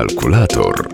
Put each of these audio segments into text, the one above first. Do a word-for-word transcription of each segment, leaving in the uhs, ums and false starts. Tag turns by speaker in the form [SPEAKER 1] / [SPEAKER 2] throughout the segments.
[SPEAKER 1] Kalkulator.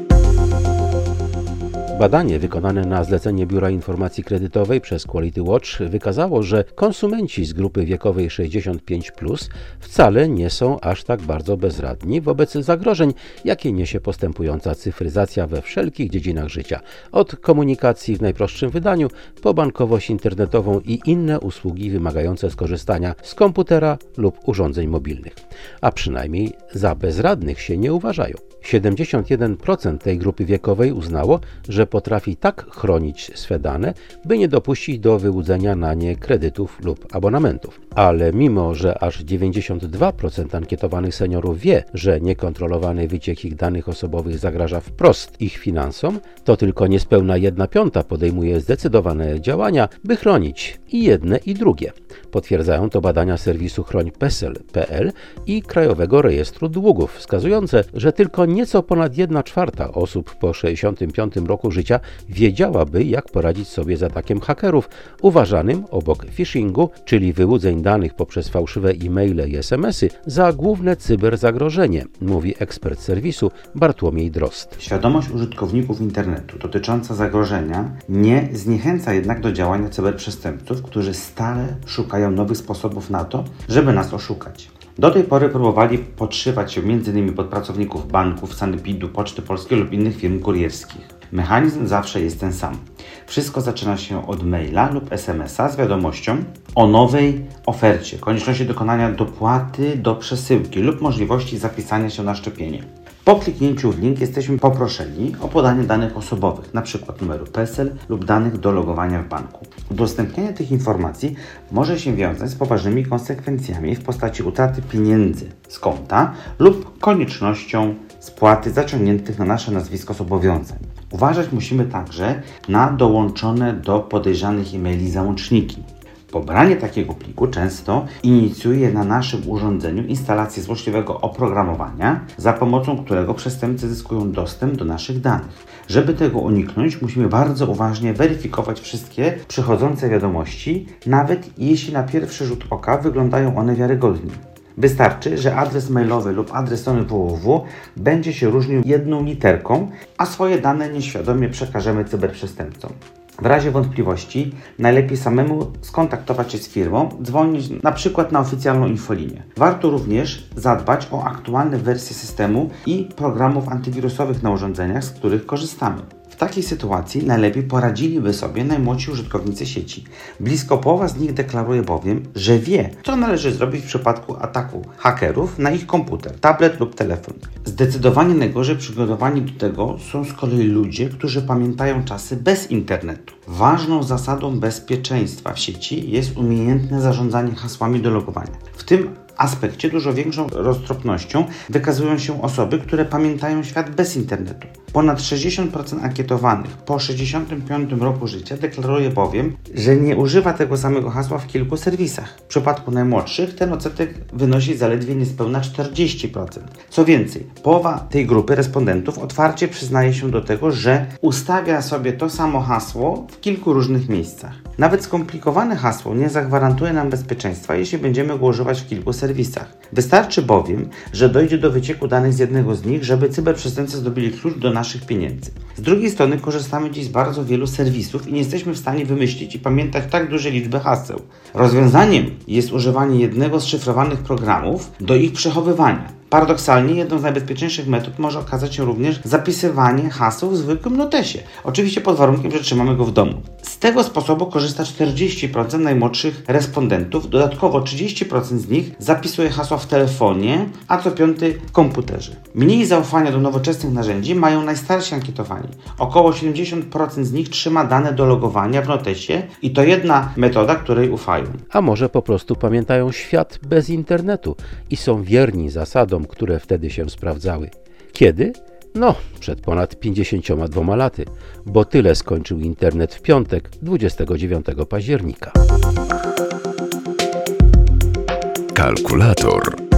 [SPEAKER 2] Badanie wykonane na zlecenie Biura Informacji Kredytowej przez Quality Watch wykazało, że konsumenci z grupy wiekowej sześćdziesiąt pięć plus wcale nie są aż tak bardzo bezradni wobec zagrożeń, jakie niesie postępująca cyfryzacja we wszelkich dziedzinach życia, od komunikacji w najprostszym wydaniu po bankowość internetową i inne usługi wymagające skorzystania z komputera lub urządzeń mobilnych. A przynajmniej za bezradnych się nie uważają. siedemdziesiąt jeden procent tej grupy wiekowej uznało, że potrafi tak chronić swe dane, by nie dopuścić do wyłudzenia na nie kredytów lub abonamentów. Ale mimo, że aż dziewięćdziesiąt dwa procent ankietowanych seniorów wie, że niekontrolowany wyciek ich danych osobowych zagraża wprost ich finansom, to tylko niespełna jedna piąta podejmuje zdecydowane działania, by chronić i jedne i drugie. Potwierdzają to badania serwisu chroń pesel kropka pe el i Krajowego Rejestru Długów, wskazujące, że tylko nieco ponad jedna czwarta osób po sześćdziesiątym piątym roku życia wiedziałaby, jak poradzić sobie z atakiem hakerów, uważanym obok phishingu, czyli wyłudzeń danych poprzez fałszywe e-maile i es em esy, za główne cyberzagrożenie, mówi ekspert serwisu Bartłomiej Drozd.
[SPEAKER 3] Świadomość użytkowników internetu dotycząca zagrożenia nie zniechęca jednak do działania cyberprzestępców, którzy stale szukają nowych sposobów na to, żeby nas oszukać. Do tej pory próbowali podszywać się między innymi pod pracowników banków, sanepidu, Poczty Polskiej lub innych firm kurierskich. Mechanizm zawsze jest ten sam. Wszystko zaczyna się od maila lub es em esa z wiadomością o nowej ofercie, konieczności dokonania dopłaty do przesyłki lub możliwości zapisania się na szczepienie. Po kliknięciu w link jesteśmy poproszeni o podanie danych osobowych, np. numeru PESEL lub danych do logowania w banku. Udostępnianie tych informacji może się wiązać z poważnymi konsekwencjami w postaci utraty pieniędzy z konta lub koniecznością spłaty zaciągniętych na nasze nazwisko zobowiązań. Uważać musimy także na dołączone do podejrzanych e-maili załączniki. Pobranie takiego pliku często inicjuje na naszym urządzeniu instalację złośliwego oprogramowania, za pomocą którego przestępcy zyskują dostęp do naszych danych. Żeby tego uniknąć, musimy bardzo uważnie weryfikować wszystkie przychodzące wiadomości, nawet jeśli na pierwszy rzut oka wyglądają one wiarygodnie. Wystarczy, że adres mailowy lub adres strony www będzie się różnił jedną literką, a swoje dane nieświadomie przekażemy cyberprzestępcom. W razie wątpliwości najlepiej samemu skontaktować się z firmą, dzwonić na przykład na oficjalną infolinię. Warto również zadbać o aktualne wersje systemu i programów antywirusowych na urządzeniach, z których korzystamy. W takiej sytuacji najlepiej poradziliby sobie najmłodsi użytkownicy sieci. Blisko połowa z nich deklaruje bowiem, że wie, co należy zrobić w przypadku ataku hakerów na ich komputer, tablet lub telefon. Zdecydowanie najgorzej przygotowani do tego są z kolei ludzie, którzy pamiętają czasy bez internetu. Ważną zasadą bezpieczeństwa w sieci jest umiejętne zarządzanie hasłami do logowania. W tym aspekcie dużo większą roztropnością wykazują się osoby, które pamiętają świat bez internetu. Ponad sześćdziesiąt procent ankietowanych po sześćdziesiątym piątym roku życia deklaruje bowiem, że nie używa tego samego hasła w kilku serwisach. W przypadku najmłodszych ten odsetek wynosi zaledwie niespełna czterdzieści procent. Co więcej, połowa tej grupy respondentów otwarcie przyznaje się do tego, że ustawia sobie to samo hasło w kilku różnych miejscach. Nawet skomplikowane hasło nie zagwarantuje nam bezpieczeństwa, jeśli będziemy go używać w kilku serwisach. Wystarczy bowiem, że dojdzie do wycieku danych z jednego z nich, żeby cyberprzestępcy zdobyli klucz do naszych pieniędzy. Z drugiej strony korzystamy dziś z bardzo wielu serwisów i nie jesteśmy w stanie wymyślić i pamiętać tak dużej liczby haseł. Rozwiązaniem jest używanie jednego z szyfrowanych programów do ich przechowywania. Paradoksalnie jedną z najbezpieczniejszych metod może okazać się również zapisywanie haseł w zwykłym notesie. Oczywiście pod warunkiem, że trzymamy go w domu. Z tego sposobu korzysta czterdzieści procent najmłodszych respondentów, dodatkowo trzydzieści procent z nich zapisuje hasła w telefonie, a co piąty w komputerze. Mniej zaufania do nowoczesnych narzędzi mają najstarsi ankietowani. Około siedemdziesiąt procent z nich trzyma dane do logowania w notesie i to jedna metoda, której ufają.
[SPEAKER 2] A może po prostu pamiętają świat bez internetu i są wierni zasadom, które wtedy się sprawdzały. Kiedy? No, przed ponad pięćdziesięcioma dwoma laty, bo tyle skończył internet w piątek, dwudziestego dziewiątego października.
[SPEAKER 1] Kalkulator.